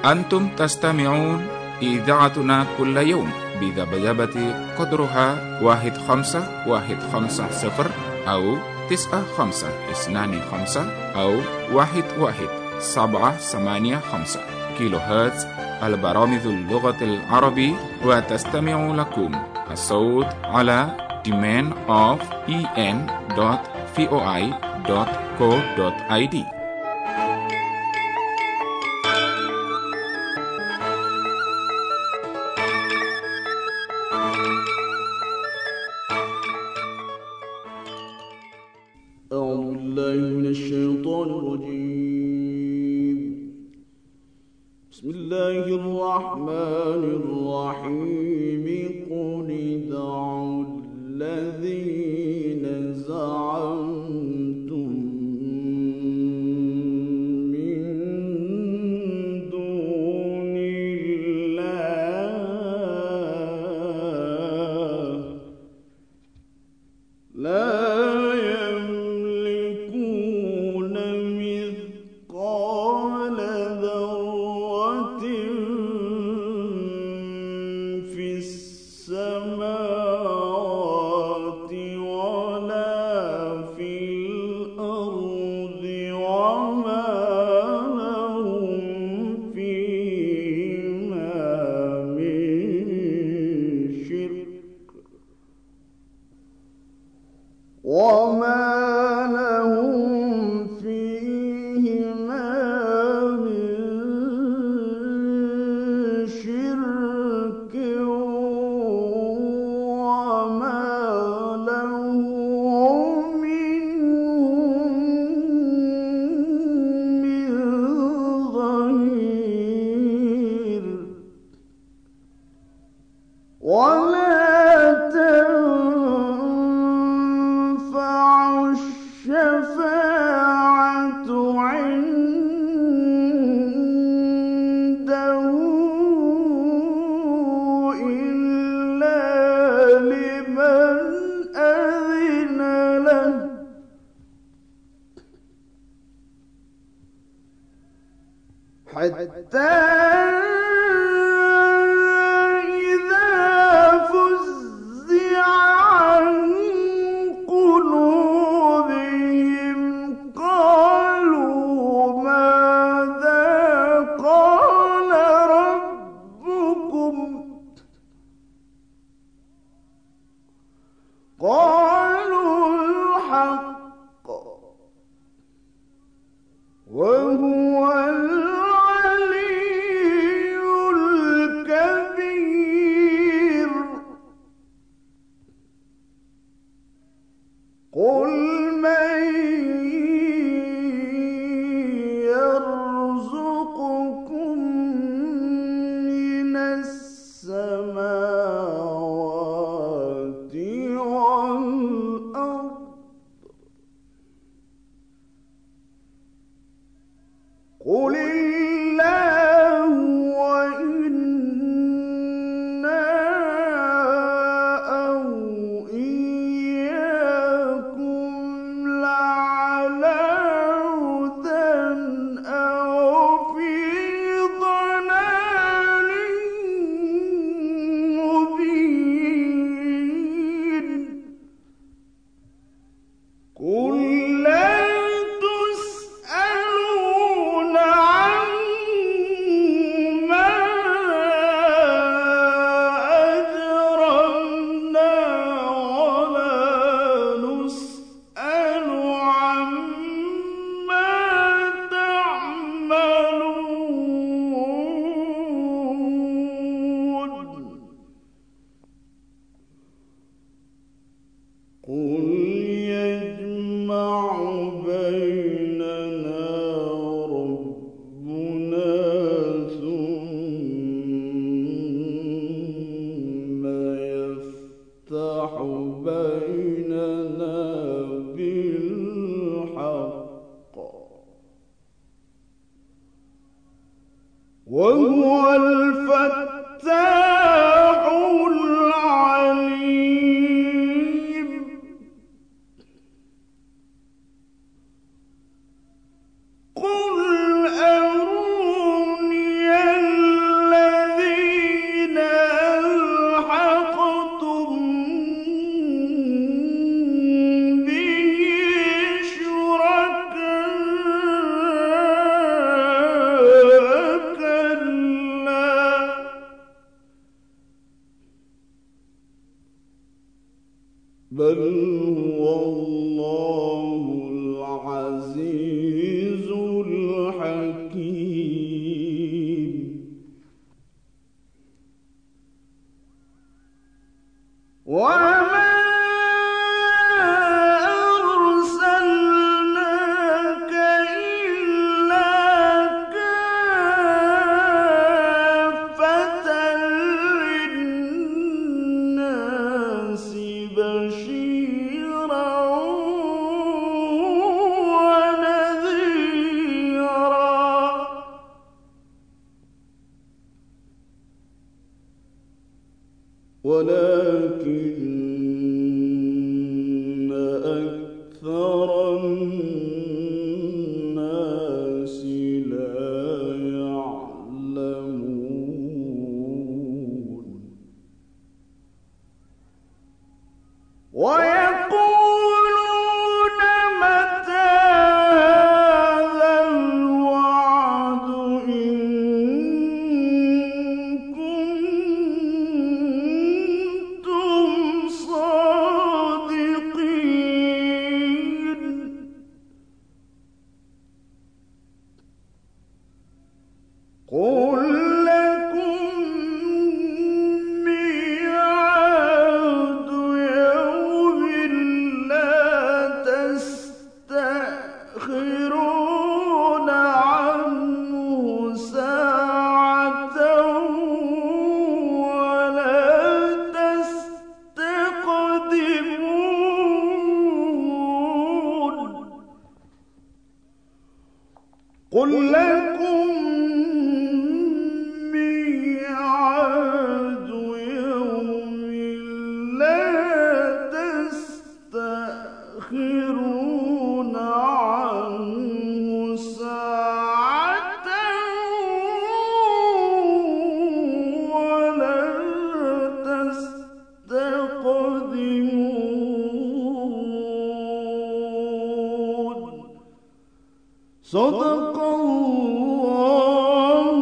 أنتم تستمعون إذاعتنا كل يوم بذبذبة قدرها 1510 أو 9525 أو 11785 كيلو هرتز. البرامج اللغة العربية، وتستمع لكم الصوت على demand of en.voi.co.id. أعوذ بالله من الشيطان الرجيم. بسم الله الرحمن الرحيم. قل ادعوا الذين زعمتم من دون الله لا وما لهم فيهما من شرك وما له منهم من ظهير. ولا الشفاعة عنده إلا لمن أذن له حتى قالوا الحق وهو العلي الكبير. قل من يرزقكم من السماوات والأرض قل الله وإنا أو إياكم لعلى هدى أو في ضلال مبين. قل لا تسألون عما أجرمنا ولا نسأل عما تعملون. قل يجمع ولكن أكثر الناس لا يعلمون ويقولون متى هذا الوعد إن كنتم صادقين قل لكم ميعاد يوم لا تستأخرون عنه ساعة ولا تستقدمون قل لكم ميعاد يوم لا تستأخرون عنه ساعة ولا تستقدمون صدق الله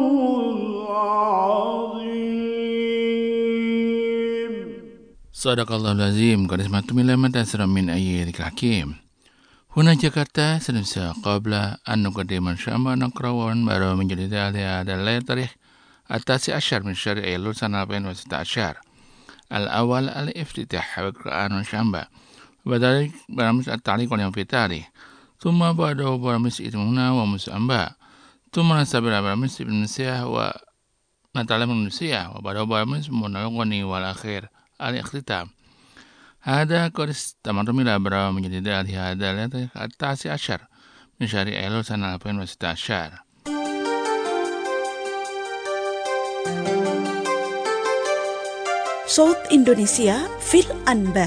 العظيم. Sadaqallahul azim. Qad isma'tum ila matasra min ayyatil hakim. Huna Jakarta Indonesia qabla an nuqaddima syamba naqrawan baru menjadi ada tarikh التاسع عشر من شهر أيلول سنة 2016 الأول الافتتاح بالقرآن والشنبه وذلك برامج التعليق واليوم في التاريخ ثم بعده برامج إتمونا ومسأنباء ثم نستمر برامج المسيح ونتعلم المسيح وبعده برامج منغني والأخير الاختتام هذا قد استمر إلى برامج جديدة هذا التاسع عشر من شهر أيلول سنة 2016 صوت إندونيسيا في الأنباء.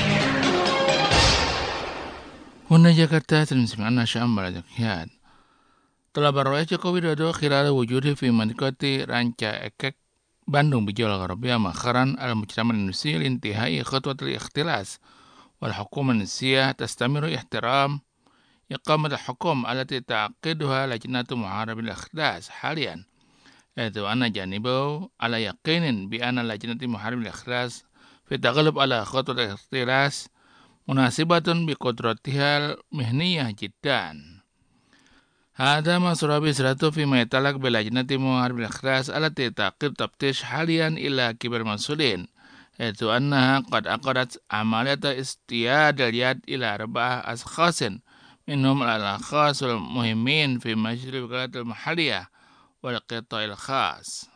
هنا جاكرتا تنسمعنا شام بلدكيان telah beroleh Joko Widodo khilal wujudi fi mantikoti Ranca Ekek Bandung Bijol Garabia makharan al-mujtama al-Indonesia lintihai khutwat al-ikhtilas wal hukum al-Indonesia tastamiru ihtiram iqamat al-hukum alati ta'qiduha lajnatu muharab al-ikhtilas halian yaitu anna janibu ala yaqinin bi anna lajnati muharab al-ikhtilas fi taghlub ala khutwat al-ikhtilas munasibatun bi qudratiha mihniyah jiddan. هذا ما صار بإسراته فيما يتعلق بلجنة محارب الإخلاص التي تعقد تفتيش حاليا إلى كبار المسؤولين حيث أنها قد عقدت عملية استياد اليد إلى 4 أشخاص منهم الأشخاص المهمين في مجلس الوكالات المحلية والقطاع الخاص.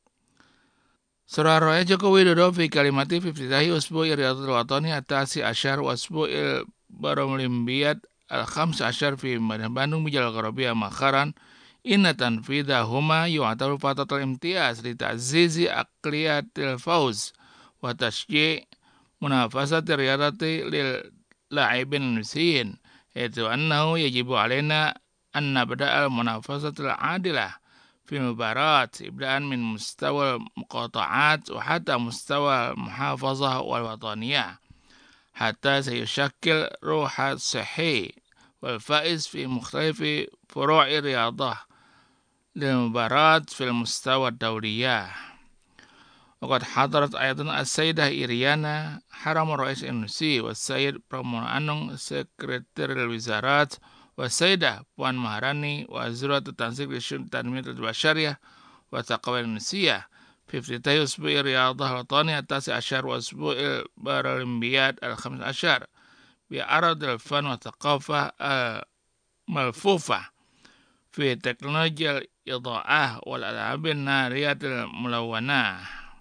سرى الرئيس جوكو ويدودو في كلمته في افتتاح أسبوع الرياضة الوطني التاسع عشر وأسبوع البارالمبياد ال15 في مدينة بندung Bijol Garabia مؤخرا إن تنفيذهما يعتبر فترة الامتياز لتعزيز عقلية الفوز وتشجيع منافسة الرياضة للاعبين المصريين حيث أنه يجب علينا أن نبدأ المنافسة العادلة في المباراة ابتداء من مستوى المقاطعات وحتى مستوى المحافظة والوطنية حتى سيشكل روح صحي والفائز في مختلف فروع الرياضة للمباراة في المستوى الدولي. وقد حضرت أيضا السيدة إيريانا حرم الرئيس الإندونيسي والسيد برامون أنونغ سكرتير الوزارات والسيدة بوان مهراني وزيرة التنسيق للشؤون التنمية البشرية والثقافة الإندونيسية في افتتاح أسبوع الرياضة الوطني التاسع عشر وأسبوع البارالمبياد ال15 بعرض الفن والثقافة الملفوفة في تكنولوجيا الإضاءة والألعاب النارية الملونة.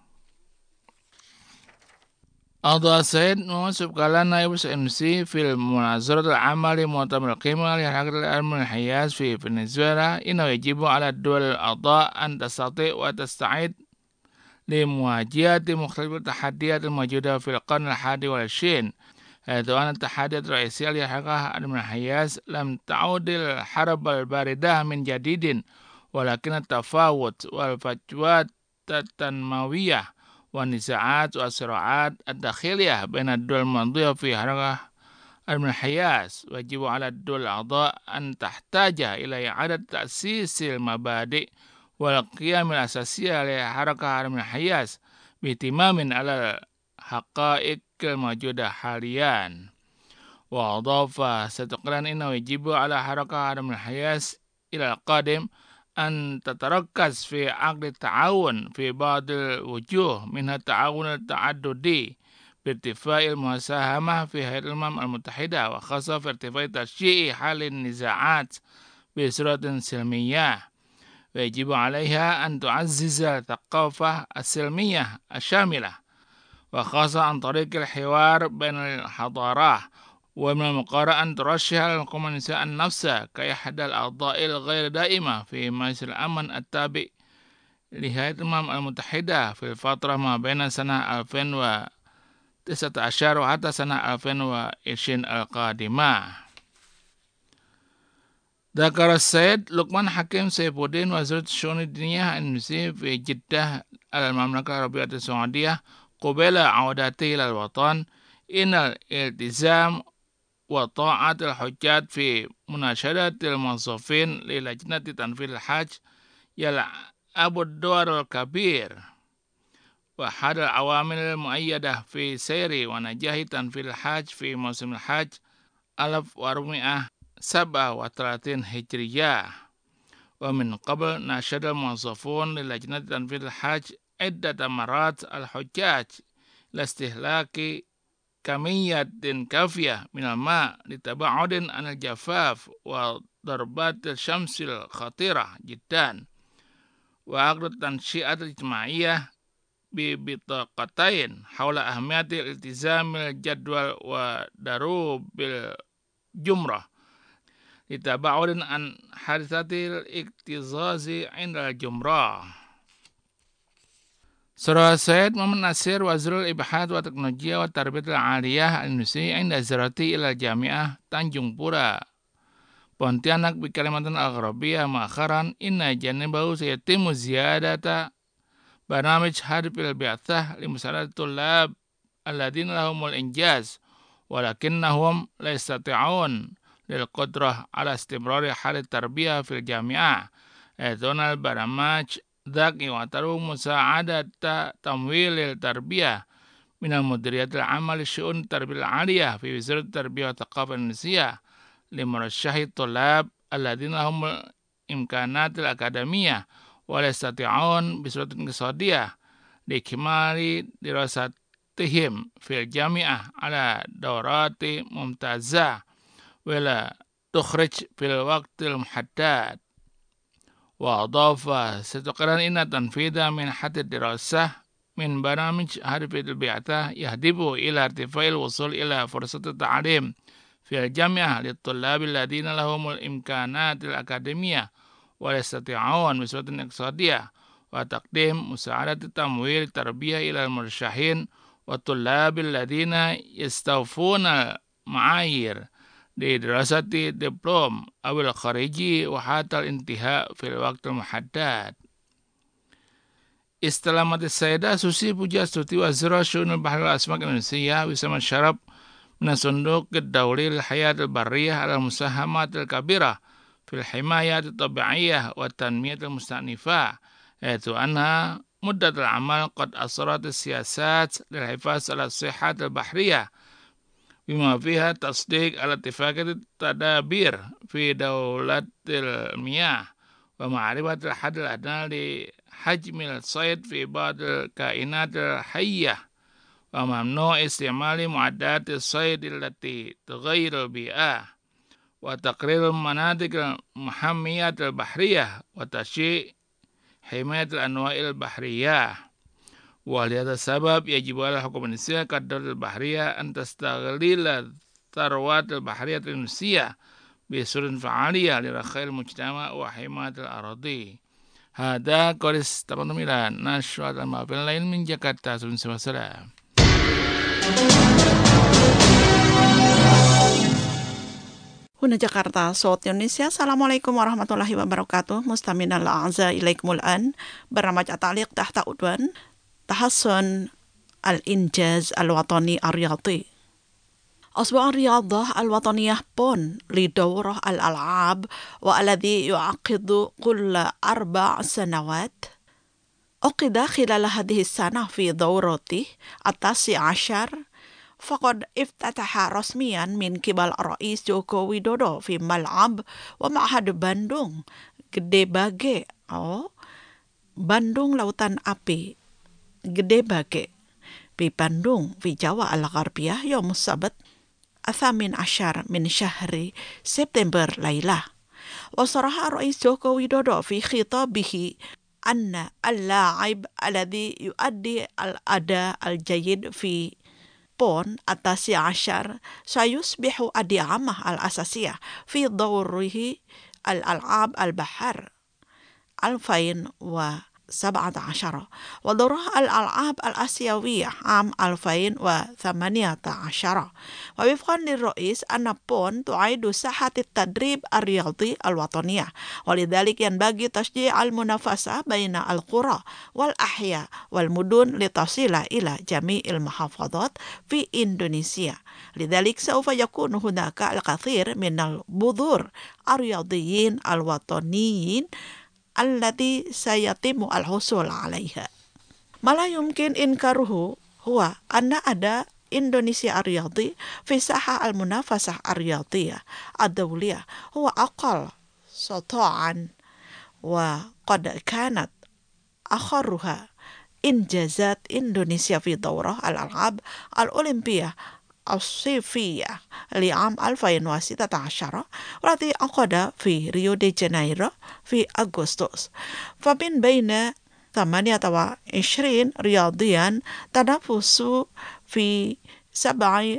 أضاء السيد موسف قال نائب الإندونيسي في المناظرة العامة لمؤتمر القمة لحركة العلم والحياة في فنزويلا إنه يجب على الدول الأعضاء أن تستطيع وتستعد لمواجهة مختلف التحديات الموجودة في القرن 21 حيث أن التحديات الرئيسية للحركة من الحياة لم تعد الحرب الباردة من جديد ولكن التفاوت والفجوات التنموية والنزاعات والصراعات الداخلية بين الدول المنظورة في حركة من الحياة. ويجب على الدول الأعضاء أن تحتاج إلى إعادة تأسيس المبادئ والقيم الأساسية لحركة من الحياة باهتمام على الحقائق الموجودة حاليا. وأضاف ستقرن إنه يجب على حركة من الحياة إلى القادم أن تتركز في عقد التعاون في بعض الوجوه منها التعاون التعددي بارتفاع المساهمة في هيئة الأمم المتحدة وخاصة في ارتفاع تشجيع حل النزاعات بصورة سلمية. ويجب عليها أن تعزز الثقافة السلمية الشاملة وخاصة عن طريق الحوار بين الحضارات. ومن المقرر أن ترشح الحكومة النساء النفس كإحدى الأعضاء الغير دائمة في مجلس الأمن التابع لهيئة الأمم المتحدة في الفترة ما بين سنة 2019 وحتى سنة 2020 القادمة. ذكر السيد لقمان حكيم سيف الدين وزير الشؤون الدينية الإندونيسي في جدة المملكة العربية السعودية قبل عودته إلى الوطن إن الالتزام وطاعة الحجاج في مناشدة الموظفين للجنة تنفيذ الحج يلعب الدور الكبير وأحد العوامل المؤيدة في سير ونجاح تنفيذ الحج في موسم الحج 1437 هجرية. ومن قبل ناشد الموظفون للجنة تنفيذ الحج عدة مرات الحجاج لاستهلاك كمية كافية من الماء لتباعد عن الجفاف وضربات الشمس الخطيرة جدا. وعقد التنشئة الاجتماعية ببطاقتين حول أهمية الالتزام بالجدول وضروب بالجمرة لتباعد عن حادثة الاكتظاظ عند الجمرة. سرى السيد محمد ناصر وزير الإبحاث والتكنولوجيا والتربية العالية الإندونيسي عند زيارته إلى الجامعة تانجung Pura Pontianak بكلمة الغربية مؤخرا إن جانبه سيتم زيادة برنامج حرب البعثة لمساعدة الطلاب الذين لهم الإنجاز ولكنهم لا يستطيعون للقدرة على استمرار حال التربية في الجامعة. أن البرنامج ذاك يعتبر مساعدة تمويل التربية من المديرية العامة لشؤون التربية العالية في وزارة التربية والثقافة الإندونيسية لمرشح الطلاب الذين لهم الإمكانات الأكاديمية ولا يستطيعون بصورة اقتصادية لإكمال دراستهم في الجامعة على دورات ممتازة ولا تخرج في الوقت المحدد. وأضاف ستقرن إن تنفيذ منحة الدراسة من برامج حرب البعثة يهدف إلى ارتفاع الوصول إلى فرصة التعليم في الجامعة للطلاب الذين لهم الإمكانات الأكاديمية ولا يستطيعون بصورة اقتصادية وتقديم مساعدة تمويل التربية إلى المرشحين والطلاب الذين يستوفون المعايير لدراسة دبلوم أو الخارجي وحتى الانتهاء في الوقت المحدد. استلمت السيدة سوسي بوجاستوتي وزير شؤون البحر والأسماك الإندونيسية وسام الشرف من الصندوق الدولي للحياة البرية على المساهمات الكبيرة في الحماية الطبيعية والتنمية المستأنفة حيث أنها مدة العمل قد أصرت السياسات للحفاظ على الصحة البحرية بما فيها تصديق على اتفاقية التدابير في دولة المياه ومعرفة الحد الأدنى لحجم الصيد في بعض الكائنات الحية وممنوع استعمال معدات الصيد التي تغير البيئة وتقرير المناطق المحمية البحرية وتشجيع حماية الأنواع البحرية. ولهذا السبب يجب على الحكومة الإندونيسية كالدولة البحرية أن تستغل الثروات البحرية الإندونيسية بصورة فعالية لرخاء المجتمع وحماية الأراضي. Hada Koris 89 Nashwa dan Mafil lain min Jakarta. Assalamualaikum. Huna Jakarta, Saud Indonesia. Assalamualaikum warahmatullahi wabarakatuh. Mustaminal a'za ilaikumul an. Beramaja ta'liq tahta udwan tahassun al-injaz al-watani ar-riyadhi. Asbu' ar-riyadah al-wataniyah pon li dawrah al-al'ab wa alladhi yu'aqidu kulla 4 sanawat. أعقد خلال هذه السنة في دورته 19 فقد افتتح رسميا من قبل الرئيس جوكو ويدودو في ملعب ومعهد Bandung Gede Bage Bandung Lautan Api Gede Bage di Bandung di Jawa Al-Gharbiyah يوم السبت 18 من شهر سبتمبر ليلة. وصرح الرئيس جوكو ويدودو في خطابه أن اللاعب الذي يؤدي الأداء الجيد في PON 19 سيصبح الدعامة الأساسية في دوره الألعاب البحر 2017 ودورها الألعاب الآسيوية عام 2018. ووفقا للرئيس أن PON تعيد ساحة التدريب الرياضي الوطنية ولذلك ينبغي تشجيع المنافسة بين القرى والأحياء والمدن لتصل إلى جميع المحافظات في إندونيسيا. لذلك سوف يكون هناك الكثير من البذور الرياضيين الوطنيين التي سيتم الحصول عليها. ما لا يمكن إنكاره هو أن أداء إندونيسيا الرياضي في ساحة المنافسة الرياضية الدولية هو أقل سطوعا وقد كانت آخرها إنجازات إندونيسيا في دورة الألعاب الأولمبية الصيفية لعام 2016 والتي عقد في ريو دي جانيرو في أغسطس. فمن بين 28 رياضيا تنافسوا في 7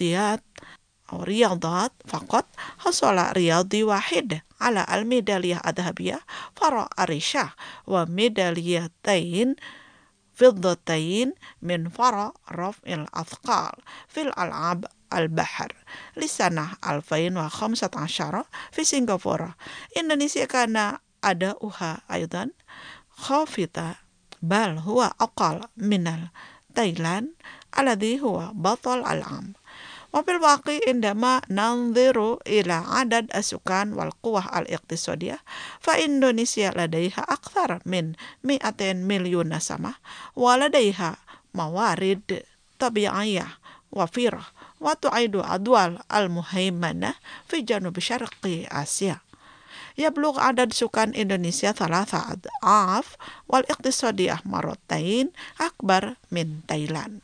رياضات فقط حصل رياضي واحد على الميدالية الذهبية فرع الرشاح وميداليتين فضتين من فرع رفع الأثقال في الألعاب البحر لسنة 2015 في سنغافورة. إندونيسيا كان أداؤها أيضا خافتا بل هو أقل من تايلاند الذي هو بطل العام. وفي الواقع عندما ننظر إلى عدد السكان والقوة الاقتصادية فإندونيسيا لديها أكثر من 200 مليون نسمة ولديها موارد طبيعية وفيرة وتعد الدول المهيمنة في جنوب شرق آسيا. يبلغ عدد سكان إندونيسيا 3 أضعاف والاقتصادية مرتين أكبر من تايلاند.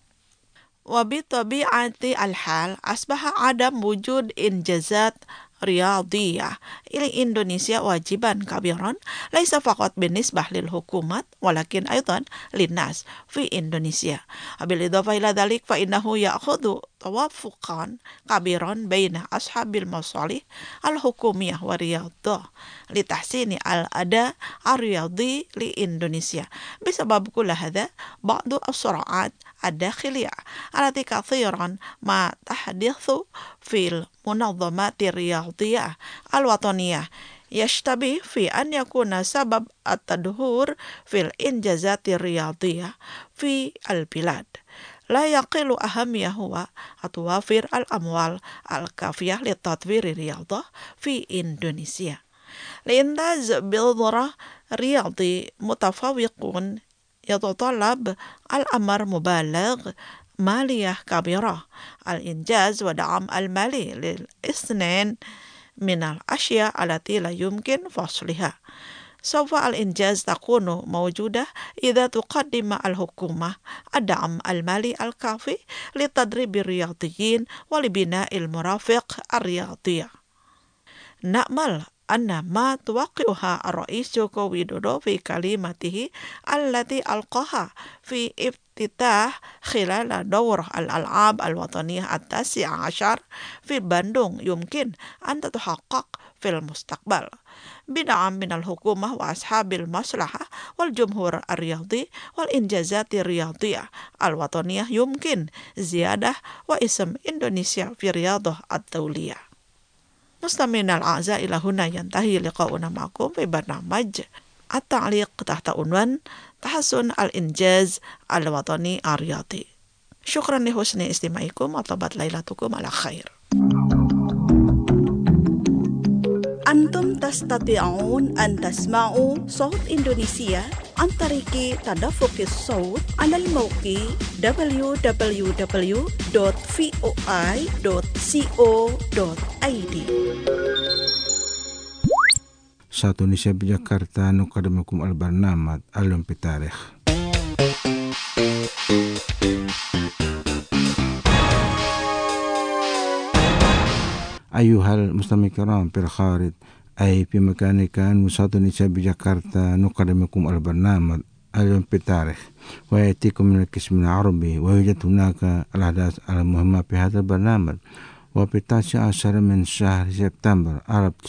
وبطبيعة الحال أصبح عدم وجود إنجازات رياضية إلى إندونيسيا واجبا كبيرا ليس فقط بالنسبة للحكومات ولكن أيضا للناس في إندونيسيا. بالإضافة إلى ذلك فإنه يأخذ توافقا كبيرا بين أصحاب المصالح الحكومية والرياضة لتحسين الأداء الرياضي لإندونيسيا. بسبب كل هذا بعض الصراعات الداخلية التي كثيرا ما تحدث في المنظمات الرياضية الوطنية يشتبه في أن يكون سبب التدهور في الإنجازات الرياضية في البلاد. لا يقل أهمية هو توافر الأموال الكافية لتطوير الرياضة في إندونيسيا. لإنجاز بذرة رياضي متفوق يتطلب الأمر مبالغ مالية كبيرة. الإنجاز ودعم المالي للاثنين من الأشياء التي لا يمكن فصلها. سوف الإنجاز تكون موجودة إذا تقدم الحكومة الدعم المالي الكافي لتدريب الرياضيين ولبناء المرافق الرياضية. نأمل أن ما توقعها الرئيس جوكو ويدودو في كلمته التي ألقاها في افتتاح خلال دورة الألعاب الوطنية 19 في باندung يمكن أن تتحقق في المستقبل بدعم من الحكومة وأصحاب المصلحة والجمهور الرياضي والإنجازات الرياضية الوطنية يمكن زيادة واسم إندونيسيا في رياضة الدولية. مستمعينا الأعزاء، إلى هنا ينتهي لقاؤنا معكم في برنامج التعليق تحت عنوان تحسن الإنجاز الوطني الرياضي. شكرا لحسن استماعكم وطابت ليلتكم على خير. أنتم تستطيعون أن تسمعوا صوت إندونيسيا عن طريق تدفق الصوت على الموقع www.voi.co.id. Satu Indonesia Jakarta Nukadamakum al-Barnamad Alum Pitarikh. أيها المستمعين الكرام في الخارج أي في مكان كان وسط النساء بجاكرتا نقدمكم البرنامج اليوم بتاريخ ويأتيكم من القسم العربي ويوجد هناك الأحداث المهمة في هذا البرنامج. وفي 19 من شهر سبتمبر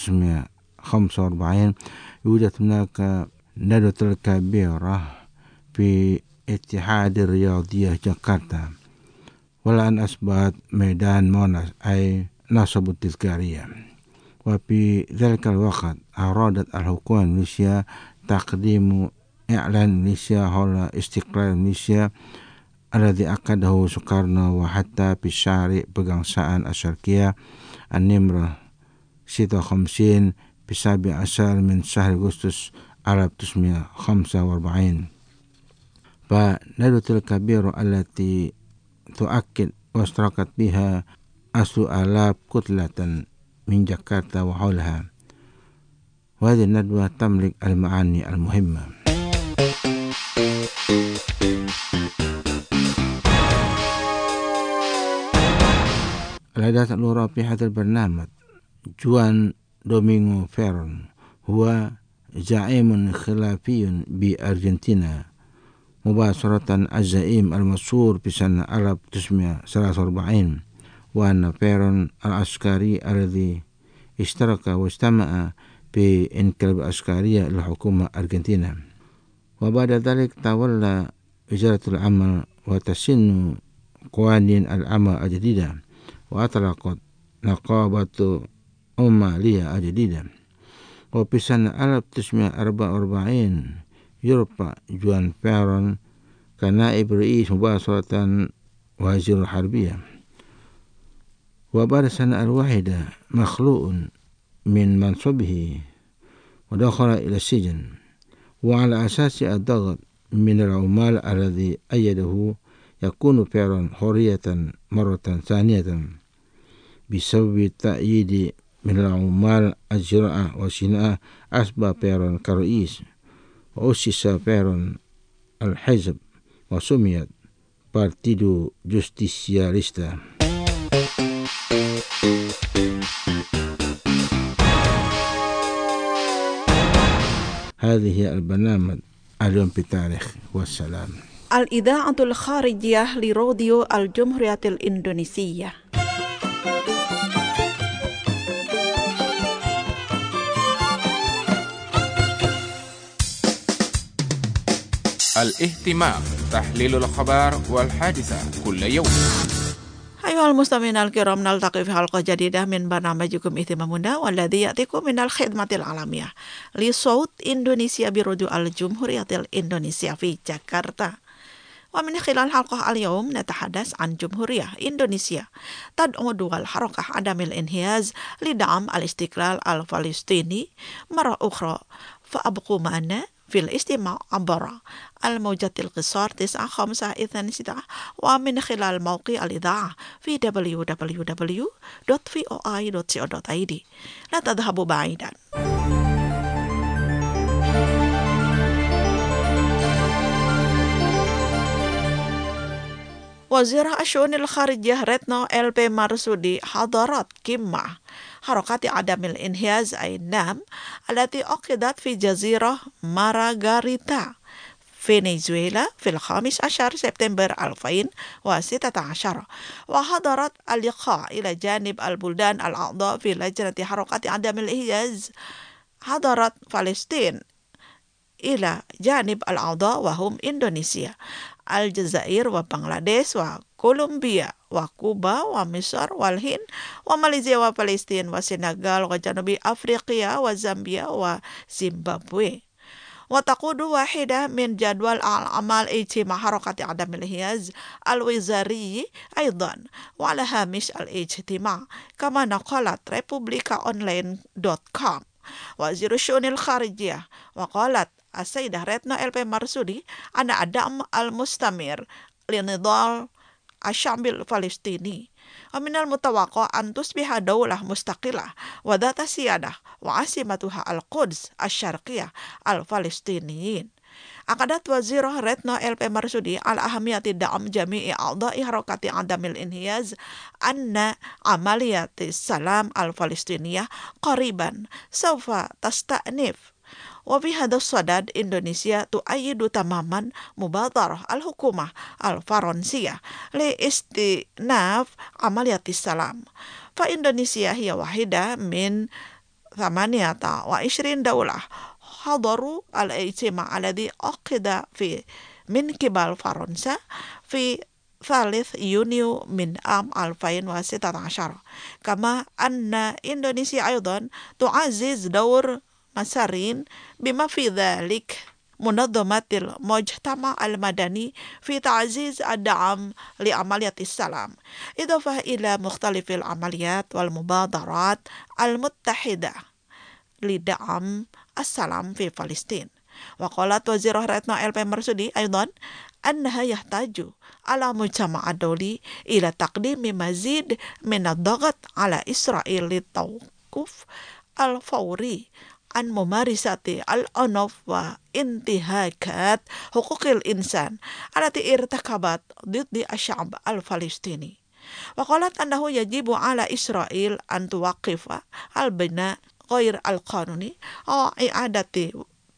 1945 يوجد هناك ندوة الكبيرة في اتحاد الرياضية جاكرتا والآن أصبحت ميدان موناس أي نصب التذكارية. وفي ذلك الوقت أرادت الحكومة الإندونيسية تقديم إعلان إندونيسيا حول استقلال إندونيسيا الذي عقده سوكارنو وحتى في شهر بغاngsaan الشرقية النمرة 56 في 17 من شهر أغسطس 1945. فندوة الكبيرة التي تؤكد واشتركت بها 10,000 كتلة من جاكرتا وحولها، وهذه الندوة تملك المعاني المهمة. الأحداث الأخرى في هذا البرنامج: جوان دومينغو فيرون هو زعيم خلافي بأرجنتينا مباشرة الزعيم المشهور في سنة 1943، وأن فيرون العسكري الذي اشترك واجتمع في انقلاب عسكرية للحكومة الأرجنتينية. وبعد ذلك تولى وزارة العمل وتسن قوانين العمل الجديدة وأطلقت نقابة عمالية الجديدة. وفي سنة 1944 يرفع جوان فيرون كنائب رئيس مباشرة وزير الحربية. وبعد سنة واحدة مخلوع من منصبه ودخل إلى السجن، وعلى أساس الضغط من العمال الذي أيده يكون فيرون حرية مرة ثانية. بسبب التأييد من العمال الزراعة والصناعة أصبح فيرون كرئيس، وأسس فيرون الحزب وسميت Partido Justicialista. هذه البرنامج اليوم بتاريخ والسلام. الإذاعة الخارجية لراديو الجمهورية الإندونيسية. الاهتمام تحليل الأخبار والحادثة كل يوم. أيها المستمعين الكرام، نلتقي في حلقة جديدة من برنامجكم اهتمامنا والذي يأتيكم من الخدمة العالمية لصوت إندونيسيا براديو الجمهورية الإندونيسية في جاكرتا. ومن خلال حلقة اليوم نتحدث عن جمهورية إندونيسيا تدعو دول حركة عدم الانحياز لدعم الاستقلال الفلسطيني مرة أخرى. فأبقوا معنا في الاستماع عبر الموجة القصار 9526 ومن خلال موقع الإذاعة في www.voi.co.id. لا تذهبوا بعيدا. وزير الشؤون الخارجية ريتنو LP Marsudi حضرت قمة حركات عدم الانحياز أي النام التي عقدت في جزيرة ماراغاريتا فنزويلا في 15 سبتمبر 2016. وحضرت اللقاء إلى جانب البلدان الأعضاء في لجنة حركات عدم الانحياز. حضرت فلسطين إلى جانب الأعضاء وهم إندونيسيا، الجزائر وبنغلاديش وكولومبيا وكوبا ومصر والهند وماليزيا وفلسطين والسنغال وجنوب أفريقيا وزامبيا وزيمبابوي. وتقود واحدة من جدول الأعمال اجتماع حركة عدم الانحياز الوزاري أيضا وعلى هامش الاجتماع، كما نقلت republicaonline.com وزير الشؤون الخارجية. وقالت السيدة ريتنو إلبي مرسودي أن الدعم المستمر لنضال الشعب الفلسطيني، ومن المتوقع أن تصبح دولة مستقلة وذات سيادة وعاصمتها القدس الشرقية الفلسطينيين. أكدت وزيرة ريتنو إلبي مرسودي على أهمية دعم جميع أعضاء حركة عدم الانحياز أن عملية السلام الفلسطينية قريبا سوف تستأنف. وفي هذا الصدد إندونيسيا تؤيد تماما مبادرة الحكومة الفرنسية لاستئناف عملية السلام. فإندونيسيا هي واحدة من 28 دولة حضروا الاجتماع الذي عقد من قبل فرنسا في 3 يونيو من عام 2016. كما أن إندونيسيا أيضا تعزز دور مسارين بما في ذلك منظمة المجتمع المدني في تعزيز الدعم لعملية السلام، إضافة إلى مختلف العمليات والمبادرات المتحدة لدعم السلام في فلسطين. وقالت وزيرة ريتنو إلبي مرسودي أيضا أنها يحتاج على المجتمع الدولي إلى تقديم مزيد من الضغط على إسرائيل للتوقف الفوري عن ممارسة العنف وانتهاكات حقوق الإنسان التي ارتكبت ضد الشعب الفلسطيني. وقالت أنه يجب على إسرائيل أن توقف البناء غير القانوني أو إعادة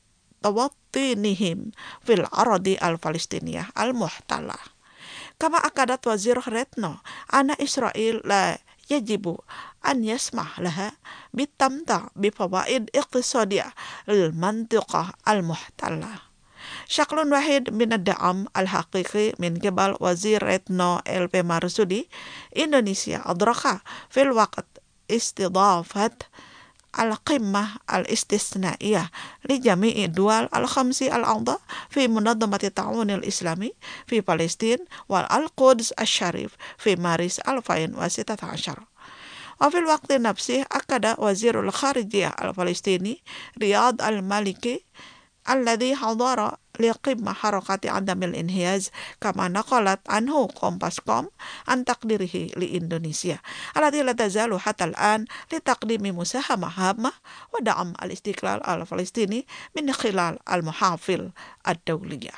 توطينهم في الأراضي الفلسطينية المحتلة. كما أكدت وزير ريتنو أن إسرائيل لا يجب أن يسمح لها بالتمتع بفوائد اقتصادية للمنطقة المحتلة. شكل واحد من الدعم الحقيقي من قبل وزير ريتنو إلبي مرسودي إندونيسيا أدرك في الوقت استضافة القمة الاستثنائية لجميع الدول الخمس الأعضاء في منظمة التعاون الإسلامي في فلسطين والقدس الشريف في مارس 2016. وفي الوقت نفسه أكد وزير الخارجية الفلسطيني رياض المالكي الذي حضر لقمة حركة عدم الانحياز، كما نقلت عنه كومباسكوم عن تقديره لإندونيسيا التي لا تزال حتى الآن لتقديم مساهمة هامة ودعم الاستقلال الفلسطيني من خلال المحافل الدولية.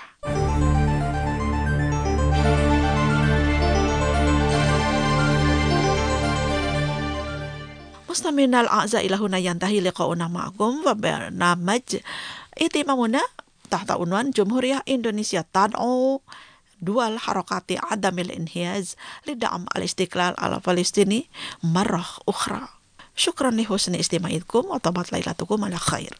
مستمعينا الأعزاء، إلى هنا ينتهي لقاؤنا معكم وبرنامج اهتمامنا تحت عنوان جمهورية إندونيسيا تدعو دول حركات عدم الانحياز لدعم الاستقلال الفلسطيني مرة أخرى. شكرا لحسن استماعكم وطابت ليلتكم على خير.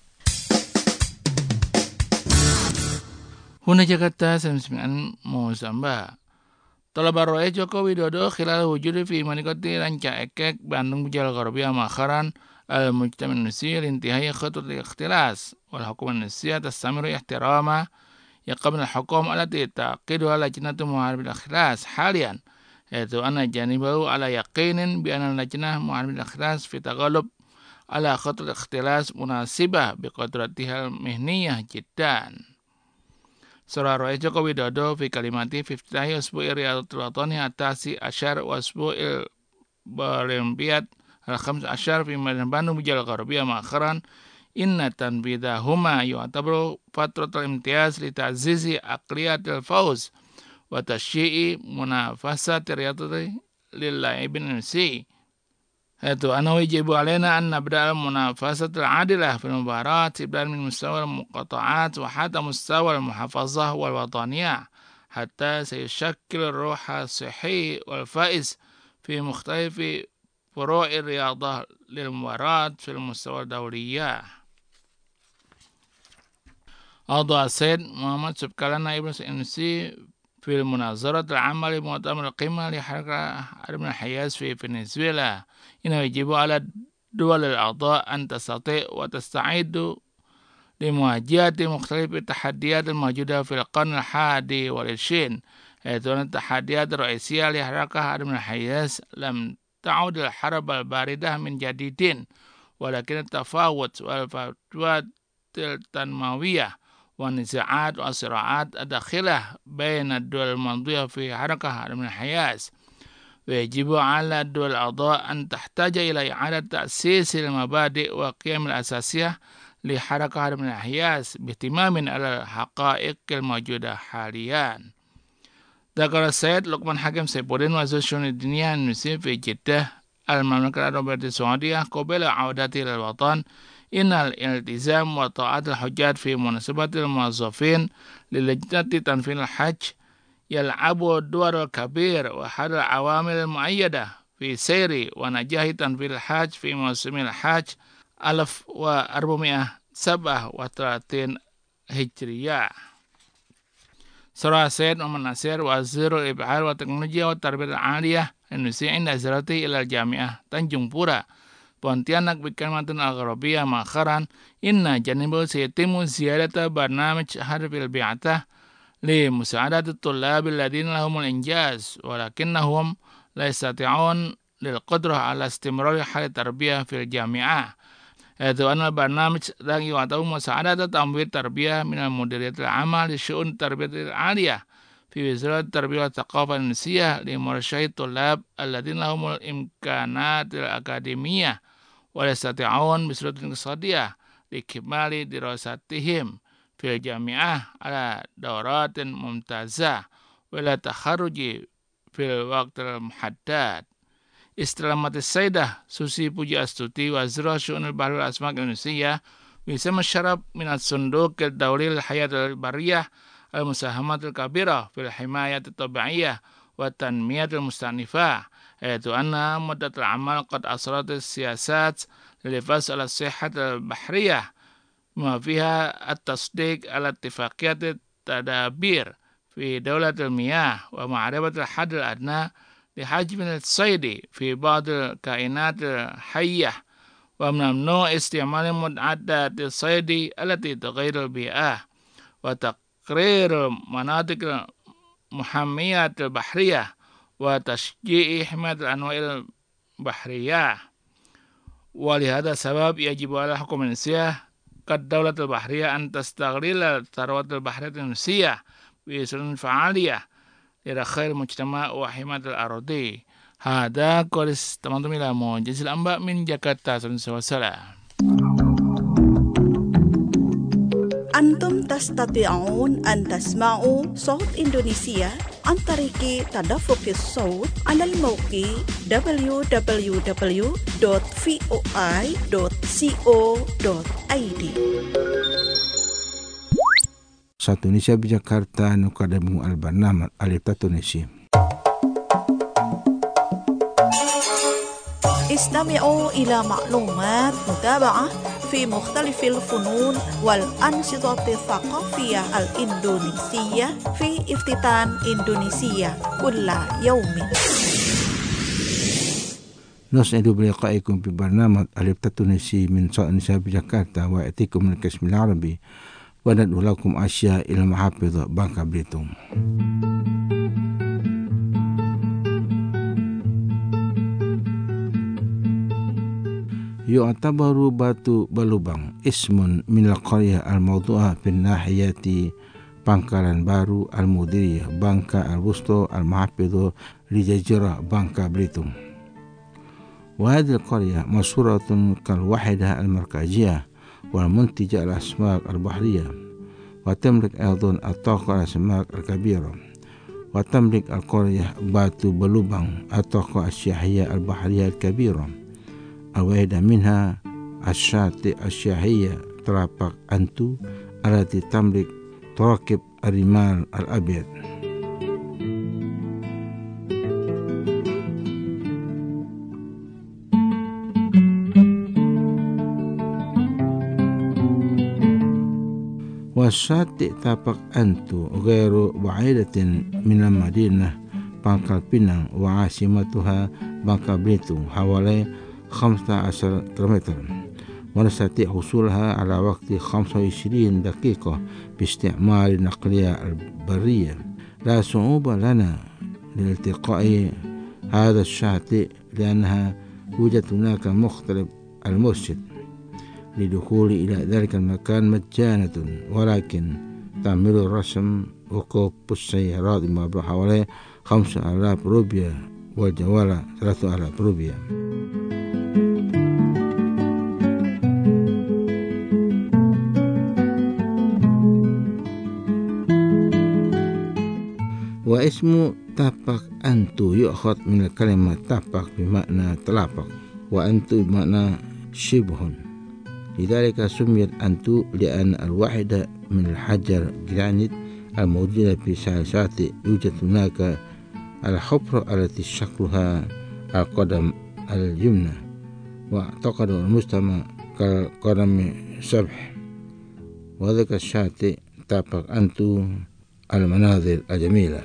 هنا جاكرتا 99 Mozambik. طلب الرئيس جوكو ويدودو خلال وجوده في منطقة رانشا إكك باندung بجال الغربية مؤخرا المجتمع النسي لانتهاء خطوة الاختلاس، والحكومة النسية تستمر احترامها قبل الحكومة التي تعقدها لجنة محاربة الاختلاس حاليا، حيث أن جانبه على يقين بأن اللجنة محاربة الاختلاس في تغلب على خطوة الاختلاس مناسبة بقدرتها المهنية جدا. سرى الرئيس جوكو ويدودو في كلماته في افتتاح أسبوع الرياضة الوطني 19 وأسبوع الأولمبياد 15 في مدينة باندung بجال الغربية مؤخرا إن تنفيذهما يعتبر فترة الامتياز لتعزيز عقلية الفوز وتشجيع منافسة الرياضة للاعبين النساء، Yaitu annahu yajibu alaina an nabda al-munafasat al-adilah fil mubarat ibdan min mustawa al-muqata'at wa hatta mustawa al-muhafazah wal wataniyah hatta sayushakkil ar-ruha sahih wal faiz fi mukhtalifi furu'i riyadah lil mubarat fil mustawa al-dawliyah. Adha Said Muhammad Subkalana Ibn Sanusi في المناظرة العامة لمؤتمر القمة لحركة عرب الحياز في فنزويلا إنه يجب على الدول الأعضاء أن تستطيع وتستعد لمواجهة مختلف التحديات الموجودة في القرن 21 حيث أن التحديات الرئيسية لحركة عرب الحياز لم تعد الحرب الباردة من جديد ولكن التفاوت والفتوات التنموية والنزاعات والصراعات الداخلة بين الدول المنضوية في حركة من الحياز ويجب على الدول الأعضاء أن تحتاج إلى إعادة تأسيس المبادئ والقيم الأساسية لحركة من الحياز باهتمام على الحقائق الموجودة حاليا. ذكر السيد لقمان حكيم سيبودين وزير الشؤون الدينية المسلم في جدة المملكة العربية السعودية قبل عودته إلى الوطن إن الالتزام وطاعة الحجاج في مناسبة الموظفين للجنة تنفيذ الحج يلعب دور كبير وأحد العوامل المؤيدة في سير ونجاح تنفيذ الحج في موسم الحج 1437 هجرية. سرى السيد محمد ناصر وزير الإبحار والتكنولوجيا والتربية العالية النسي عند زيارته إلى الجامعة تنجung Pura Pontianak بكلمة الغربية مؤخرا إن جانبه سيتم زيادة برنامج حرب البعثة لمساعدة الطلاب الذين لهم الإنجاز ولكنهم لا يستطيعون للقدرة على استمرار حال التربية في الجامعة حيث أن البرنامج لن يعطي مساعدة تمويل التربية من المديرية العامة لشؤون التربية العالية في وزارة التربية والثقافة النسية لمرشح الطلاب الذين لهم الإمكانات الأكاديمية ولا يستطيعون بصورة اقتصادية لكمال دراستهم في الجامعة على دورات ممتازة ولا تخرج في الوقت المحدد. Istirahat Sayyidah Susi Puji Astuti Wazirah Syu'un al-Bahri wal-Asmak Indonesia بسبب الشرف من الصندوق الدولي للحياة البرية المساهمات الكبيرة في الحماية الطبيعية والتنمية المستأنفة حيث أن مدة العمل قد أصرت السياسات للحفاظ على الصحة البحرية بما فيها التصديق على اتفاقية التدابير في دولة المياه ومعرفة الحد الأدنى لحجم الصيد في بعض الكائنات الحية وممنوع استعمال متعددات الصيد التي تغير البيئة وتقرير مناطق المحمية البحرية وتشجيع حماية الأنواع البحرية. ولهذا السبب يجب على الحكومة الإندونيسية كالدولة البحرية أن تستغل الثروات البحرية الإندونيسية بصورة فعالية لرخاء المجتمع وحماية الأراضي. هذا كورس teman-teman ilmu Jazil Amba min Jakarta. Wassalam. أنتم تستطيعون أن تسمعوا صوت إندونيسيا عن طريق تدفق الصوت على الموقع www.voi.co.id. Satu Indonesia di Jakarta nukadamu al-barnamaj alif Indonesia. استمعوا إلى معلومات متابعة في مختلف الفنون والأنشطة الثقافية الإندونيسية في افتتان إندونيسيا كل يوم. نسعد بلقائكم في برنامج ألف تونسي من صوت النساء بجاكرتا ويأتيكم من القسم العربي وندعو لكم أشياء إلى محافظة بانكا بليتون. يعتبر باتو بلوبang اسم من القرية الموضوعة في الناحية Pangkalan Baru Al-Mudiriyah Bangka Al-Wusto Al-Mahafidho لجزيرة بانكا بليتون. وهذه القرية مشهورة كالوحدة المركزية والمنتجة الأسماك البحرية وتملك أيضا الطاقة الأسماك الكبيرة وتملك القرية باتو بلوبang الطاقة السياحية البحرية الكبيرة الواحدة منها الشاطئ الشاهية تلاpak أنتو التي تملك تراكب الرمال الأبيض. والشاطئ tapak أنتو غير بعيدة من المدينة Pangkal Pinang وعاصمتها Bangka Belitung حوالي 15 كيلومتر ونستطيع حصولها على وقت 25 دقيقة باستعمال النقلية البرية. لا صعوبة لنا لالتقاء هذا الشاطئ لأنها يوجد هناك مختلف المرشد لدخول إلى ذلك المكان مجانا، ولكن تعمل الرسم وقوف السيارات بمبلغ حوالي 5,000 روبيا والجوال 3,000 روبيا. واسم tapak أنتو يؤخذ من الكلمة tapak بمعنى تلاpak وأنتو بمعنى شبه، لذلك سميت أنتو لأن الواحدة من الحجر جرانيت الموجودة في الشاطئ يوجد هناك الحفرة التي شكلها القدم اليمنى واعتقد المجتمع كالقدم سبح، وذلك الشاطئ tapak أنتو المناظر الجميلة.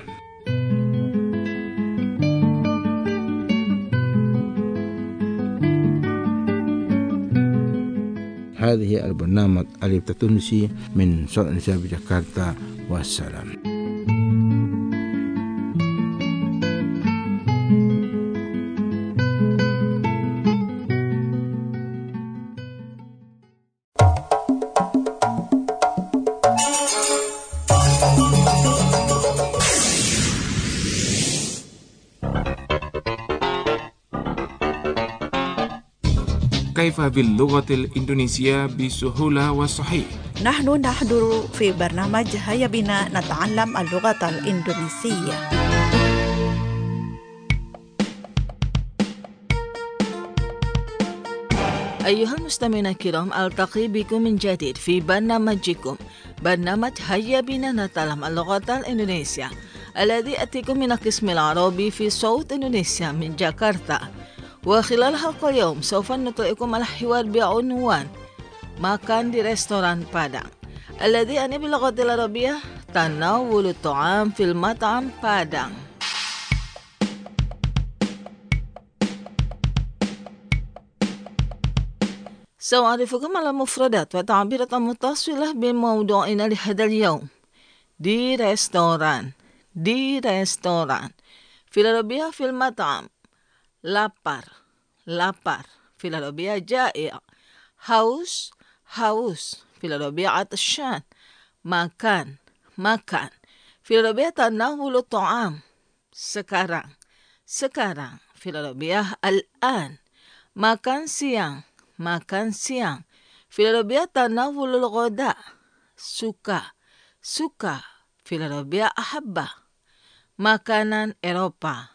هذه البرنامج التونسي من صوت النساء بجاكرتا، والسلام. كيف باللغة الإندونيسية بسهولة وصحيح؟ نحن نحضر في برنامج هيا بنا نتعلم اللغة الإندونيسية. أيها المستمعون الكرام، ألتقي بكم من جديد في برنامجكم برنامج هيا بنا نتعلم اللغة الإندونيسية الذي يأتيكم من القسم العربي في صوت إندونيسيا من جاكرتا. وخلال حلقة اليوم سوف نطلقكم على حوار بعنوان makan di restoran Padang الذي يعني باللغة العربية تناول الطعام في المطعم Padang. سأعرفكم على مفردات وتعبيرات متصلة بموضوعنا لهذا اليوم. di restoran في العربية في المطعم. lapar في العربية جائع. haus في العربية عطشان. makan في العربية تناول الطعام. sekarang في العربية الآن. makan siang في العربية تناول الغداء. suka في العربية أحبة. makanan Eropa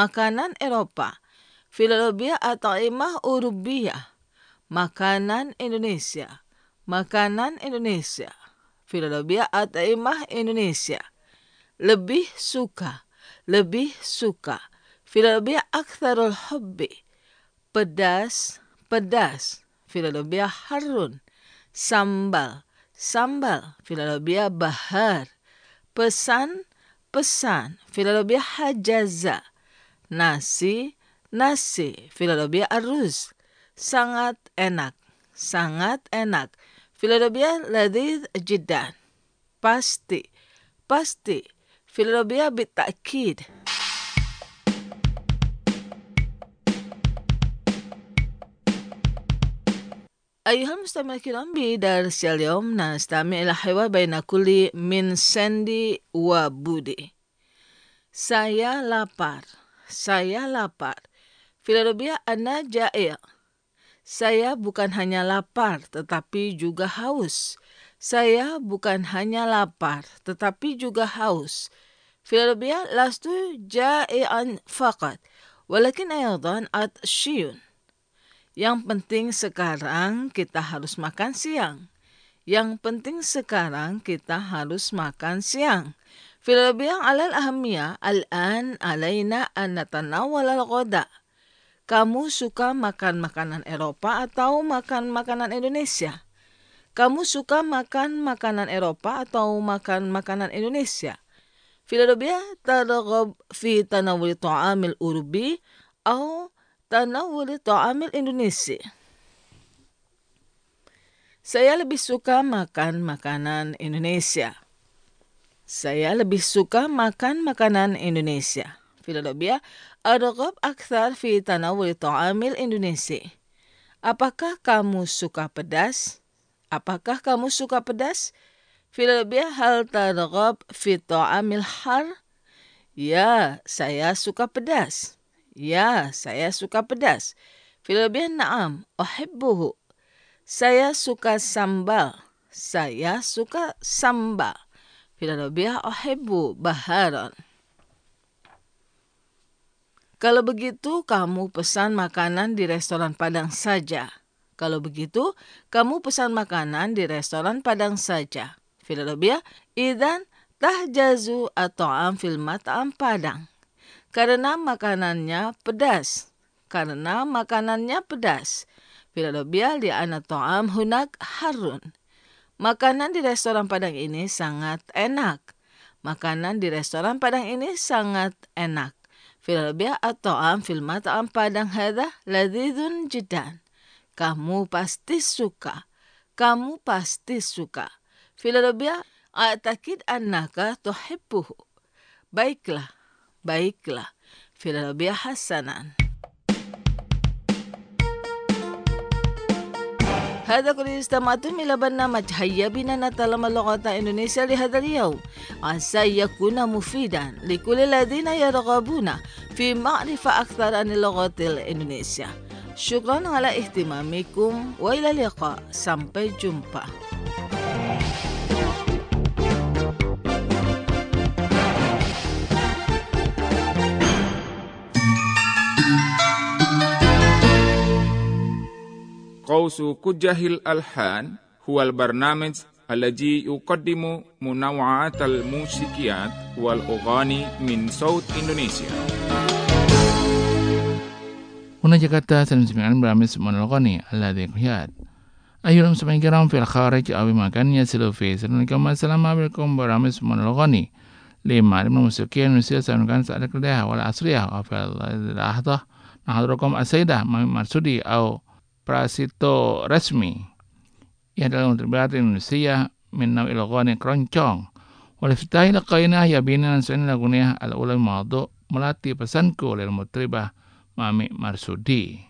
في العربية أطعمة أوروبية. makanan Indonesia في العربية أطعمة إندونيسيا. lebih suka في العربية أكثر الحب. pedas في العربية حر. sambal في العربية بهار. pesan في العربية حجازة. nasi في العربية الرز. sangat enak في العربية لذيذ جدا. pasti في العربية بالتأكيد. أيها المستمعون الكرام، بدرس اليوم نستمع إلى حوار بين كل من ساندي وبودي. saya lapar في العربية أنا جائع. Saya bukan hanya lapar tetapi juga haus. في العربية لست جائعا فقط ولكن أيضا عطشي. Yang penting sekarang kita harus makan siang. Yang penting sekarang kita harus makan siang. في الربيع على الأهمية الآن علينا أن نتناول الغداء. Kamu suka makan makanan Eropa atau makan makanan Indonesia? Kamu suka makan makanan Eropa atau makan makanan Indonesia? في الربيع ترغب في تناول الطعام الأوروبي أو تناول الطعام الإندونيسي. Saya lebih suka makan makanan Indonesia. Saya lebih suka makan makanan Indonesia. في الربيع أرغب أكثر في تناول الطعام الإندونيسي. Apakah kamu suka pedas? Apakah kamu suka pedas? في الربيع هل ترغب في الطعام الحار؟ Ya, saya suka pedas. Ya, saya suka pedas. في الربيع نعم أحبه. Saya suka sambal. Saya suka sambal. في الربيع أحب بهارا. Kalau begitu, kamu pesan makanan di restoran Padang saja. Kalau begitu, kamu pesan makanan di restoran Padang saja. في الربيع إذن تحجزوا الطعام في المطعم Padang. Karena makanannya pedas. Karena makanannya pedas. في الربيع لأن الطعام هناك حار. Makanan di restoran Padang ini sangat enak. Makanan di restoran Padang ini sangat enak. في الربيع الطعام في المطعم Padang هذا لذيذ جدا. Kamu pasti suka. Kamu pasti suka. في الربيع أعتقد أنك تحبه. Baiklah. Baiklah. في الربيع حسنا. هذا كل استمعتم إلى برنامج هيا بنا نتعلم اللغة الإندونيسية لهذا اليوم. عسى يكون مفيدا لكل الذين يرغبون في معرفة أكثر عن اللغة الإندونيسية. شكرا على اهتمامكم وإلى اللقاء. Sampai jumpa. قوس كجه الألحان هو البرنامج الذي يقدم منوعات الموسيقيات والأغاني من صوت إندونيسيا. هنا جاكرتا سنسمعون برامج الأغاني الذي يحياد. أيها المستمعين الكرام في الخارج أو بمكان يصلوا فيه سنلقاكم السلام عليكم برامج الأغاني لمعرفة الموسيقى الإندونيسية سنكون سألك لها والعصرية وفي اللحظة نحضركم السيدة مرسودي أو Prasito Resmi. Ia adalah terbiat Indonesia min nawi al-ghani keroncong. Waliftahil qainah ya binan su'in laguniyah al-ulai maudu melati pesanku lil mutribah Mami Marsudi.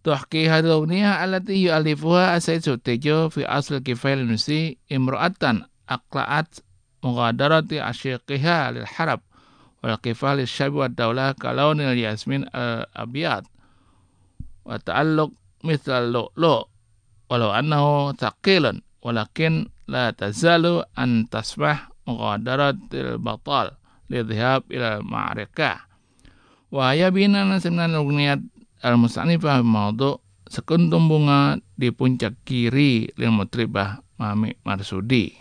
تحكي هذه الأغنية التي يؤلفها السيد سوتيجو في أصل الكفاية النسي امرأة أقلعت مغادرة عشيقها للحرب والكفاية للشعب والدولة كلون الياسمين الأبيض وتألق مثل اللؤلؤ ولو أنه ثقيل ولكن لا تزال أن تسمح مغادرة البطل للذهاب إلى المعركة. وهي bina sebenarnya أغنية المصنفة في موضوع sekuntum bunga di puncak kiri lil mutribah Mami Marsudi.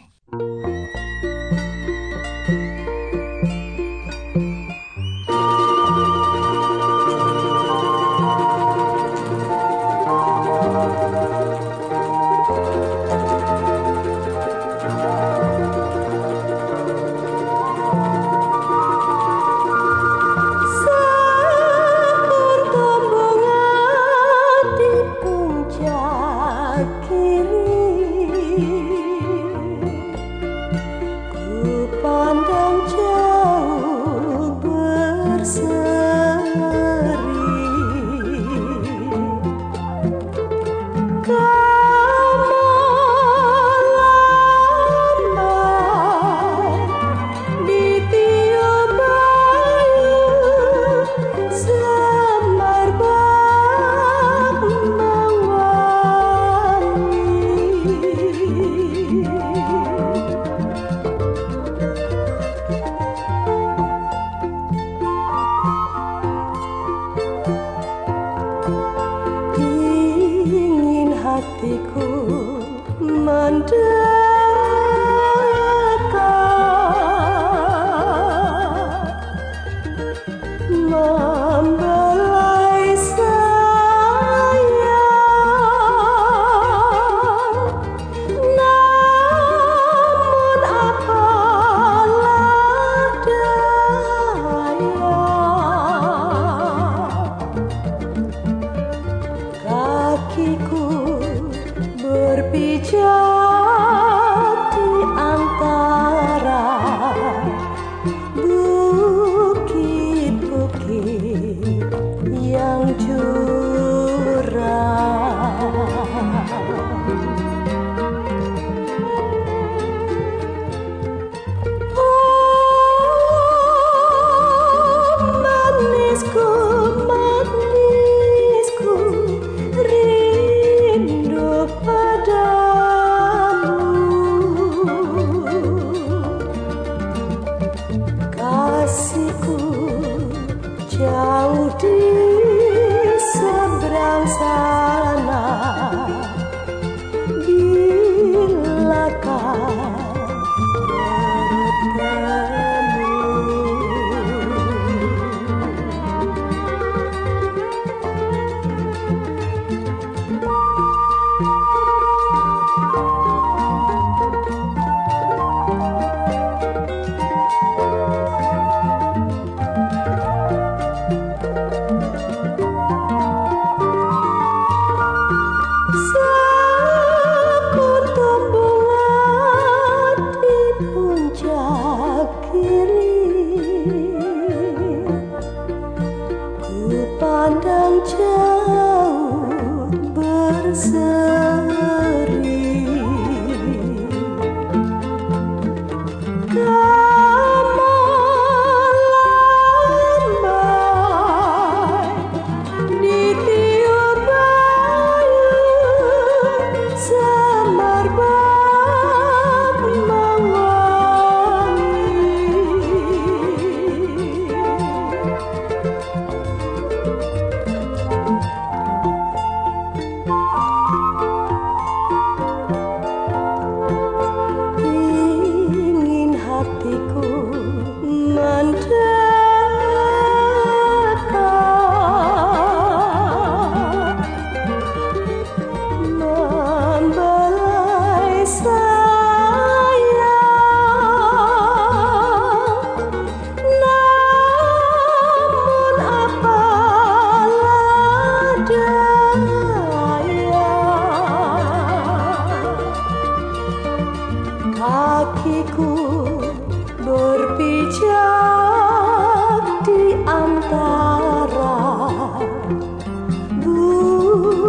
Berpijak di antara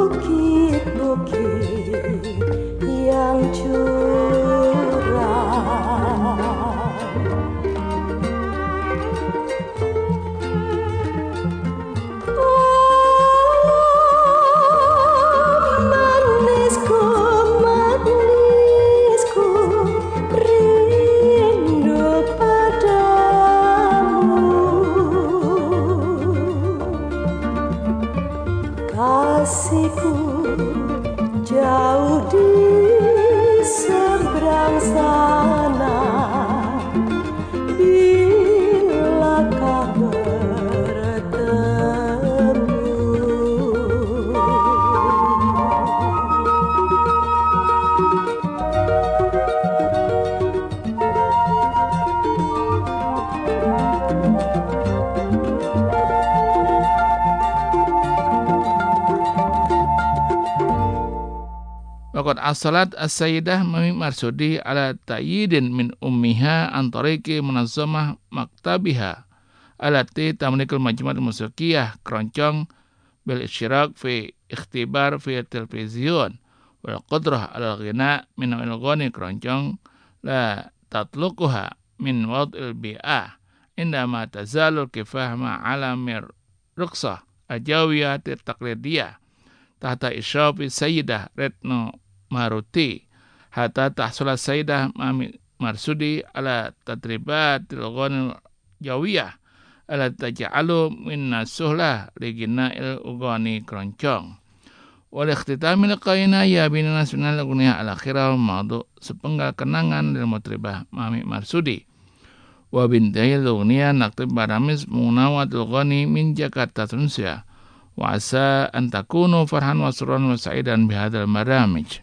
asalat as-sayyidah Mami Marsudi ala ta'yidin min ummiha antariki munazzamah maktabiha alati tamlikul majmu'at musikiyah keroncong bil isyirak fi ikhtibar fi televizyon wal qudrah ala ghina min al-ghani keroncong la tatluquha min wad'il bi'ah indama tazalul kifah ma'ala mir ruqsah ajawiyah taqlidiyah tahta isyafi sayyidah Retno Maruti hatta tahsulat sayyidah Mami Marsudi ala tadribatil ghanil jawiyah ala taj'alu minna suhlah ligina'il ugani keroncong wal ikhtitamil qaina ya binanas minal ugniya al akhirah madu sepenggal kenangan lil mutribah Mami Marsudi wa bintayil ugniya naktib baramis munawatul ghani min Jakarta Tunisia wa asa an takunu farhan wa surran wa sa'idan bihadzal maramij.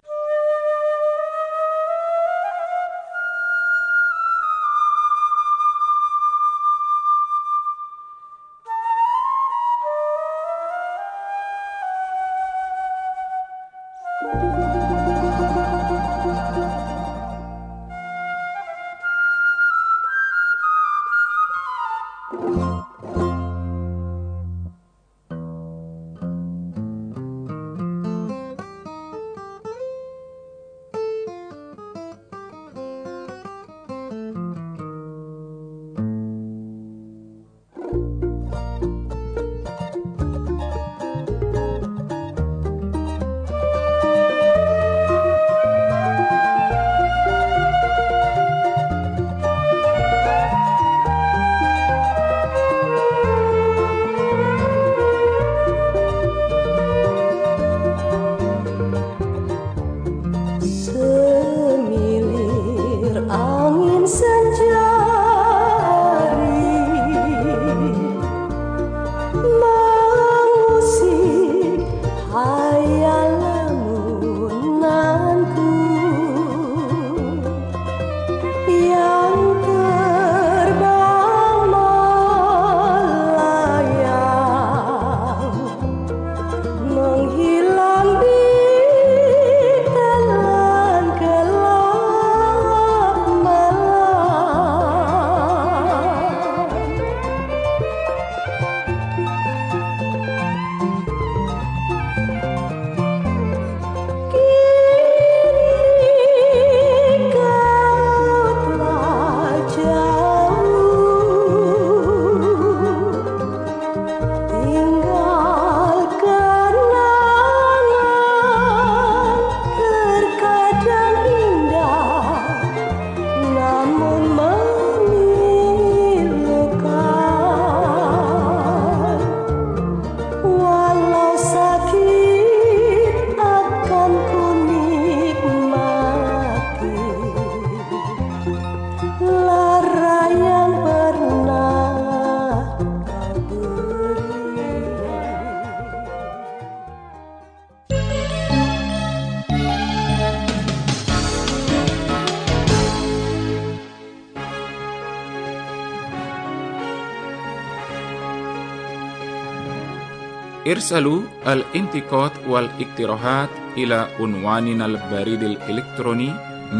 ارسلوا الانتقاد والاقتراحات إلى عنواننا البريد الإلكتروني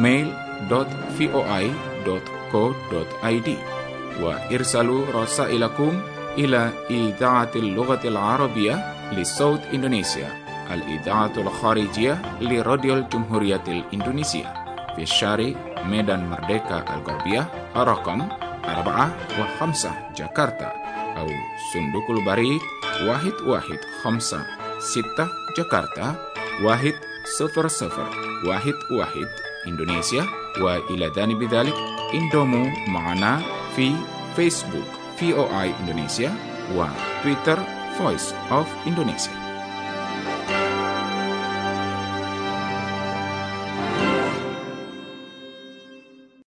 mail.voi.co.id وارسلوا رسائلكم إلى إذاعة اللغة العربية لصوت إندونيسيا الإذاعة الخارجية لراديو الجمهورية الإندونيسية في الشارع ميدان مردeka الغربية الرقم 4 و5 جاكرتا أو صندوق البريد 1156 جاكرتا 10011 إندونيسيا. وإلى جانب ذلك انضموا معنا في فيسبوك VOA Indonesia وتويتر Voice of Indonesia.